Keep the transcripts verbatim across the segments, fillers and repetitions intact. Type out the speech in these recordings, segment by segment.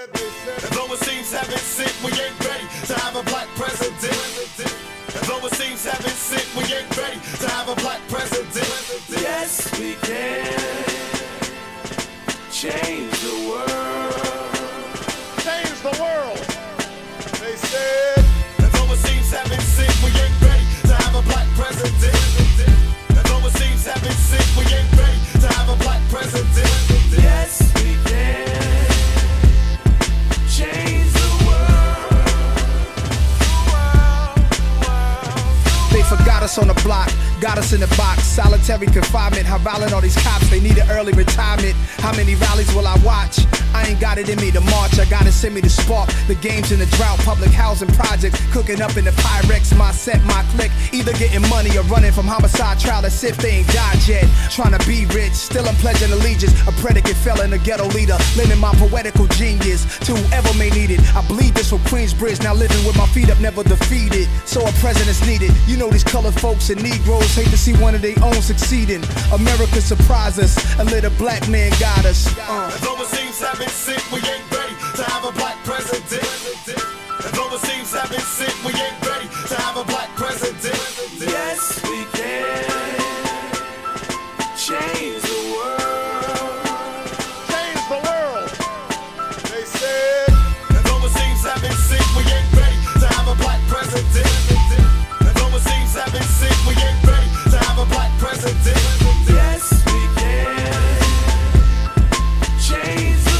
As though it seems heaven sent, we ain't ready to have a black president. As though it seems heaven sent, we ain't ready to have a black president. Yes, we can change the world. Change the world. They said. As though it seems heaven sent, we ain't ready to have a black president. As though it seems heaven sent, we ain't ready to have a black president. Yes, we can change the world. They forgot us on the block, got us in the box. Solitary confinement, how violent all these cops, they need an early retirement. How many rallies will I watch? I ain't got it in me to march, I gotta send me to spark. The games in the drought, public housing projects, cooking up in the Pyrex, my set, my clique. Either getting money or running from homicide trial as if they ain't died yet. Trying to be rich, still I'm pledging allegiance. A predicate felon, a ghetto leader, lending my poetical genius to whoever may need it. I bleed this from Queensbridge, now living with my feet up, never defeated. So a president's needed. You know these colored folks and Negroes hate to see one of their own succeeding. America surprised us, a little black man got us. Uh. As though it seems heaven sent, we ain't ready to have a black president. As though it seems heaven sent, we ain't ready to have a black president. Yes, we can change the world. Change the world. They said. As though it seems heaven sent, we ain't ready to have a black president. As though it seems heaven sent, we ain't ready to have a black president. Yes, we can change the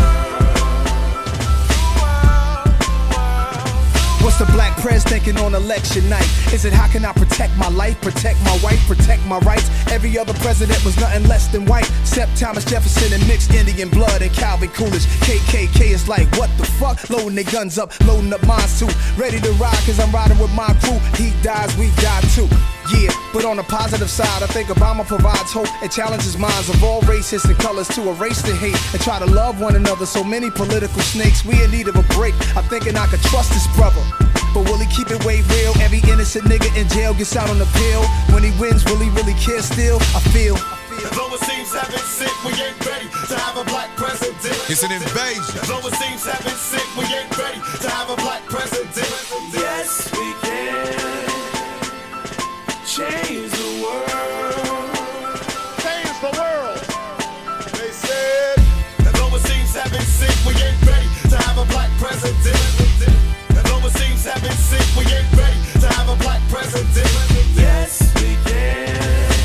What's the black press thinking on election night? Is it how can I protect my life, protect my wife, protect my rights? Every other president was nothing less than white, except Thomas Jefferson and mixed Indian blood and Calvin Coolidge. K K K is like, what the fuck? Loading their guns up, loading up mine too. Ready to ride cause I'm riding with my crew. He dies, we die too. Yeah, but on the positive side, I think Obama provides hope and challenges minds of all races and colors to erase the hate and try to love one another. So many political snakes, we in need of a break. I'm thinking I could trust this brother, but will he keep it way real? Every innocent nigga in jail gets out on the pill. When he wins, will he really care still? I feel. As though it seems heaven sent, we ain't ready to have a black president. It's an invasion. As though it seems heaven sent, we ain't ready to have a black president. Yes, we can change the world. Change the world. They said. As though it seems heaven sent, we ain't ready to have a black president. As though it seems heaven sent, we ain't ready to have a black president. Yes, we can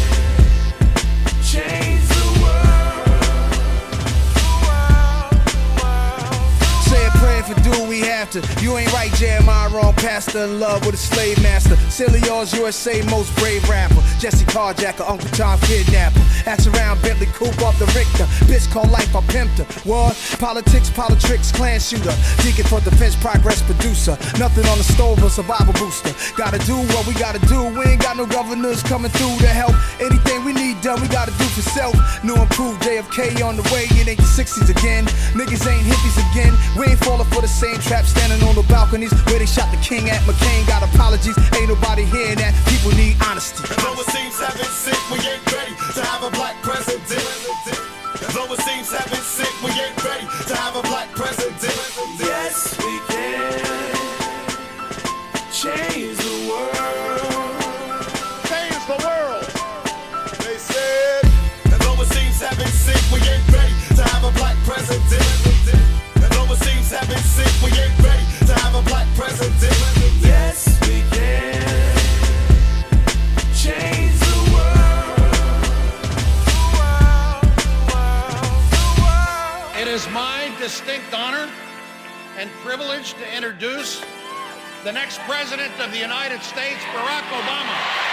change the world. Say a prayer for do we have to. You ain't right, Jeremiah, wrong pastor, in love with a slave master. Silly yours, U S A most brave rapper. Jesse Carjacker, Uncle Tom kidnapper. Axe around Bentley coupe off the Richter. Bitch called life, I pimped her. What? Politics, politics, clan shooter. Deacon for defense, progress producer. Nothing on the stove, a survival booster. Gotta do what we gotta do. We ain't got no governors coming through to help. Anything we need done, we gotta do for self. New improved J F K on the way. It ain't the sixties again. Niggas ain't hippies again. We ain't falling for the same trap, standing on the balconies where they shot the king at. McCain got apologies. Ain't nobody hearing that. People need honesty. As though it seems heaven sent, we ain't ready to have a black president. As though it seems heaven sent, we ain't ready to have a black president. Yes, we can change the world. Change the world. They said. As though it seems heaven sent, we ain't ready to have a black president. As though it seems heaven sent, we ain't ready to have a black president. Yes, we can change the world. It is my distinct honor and privilege to introduce the next President of the United States, Barack Obama.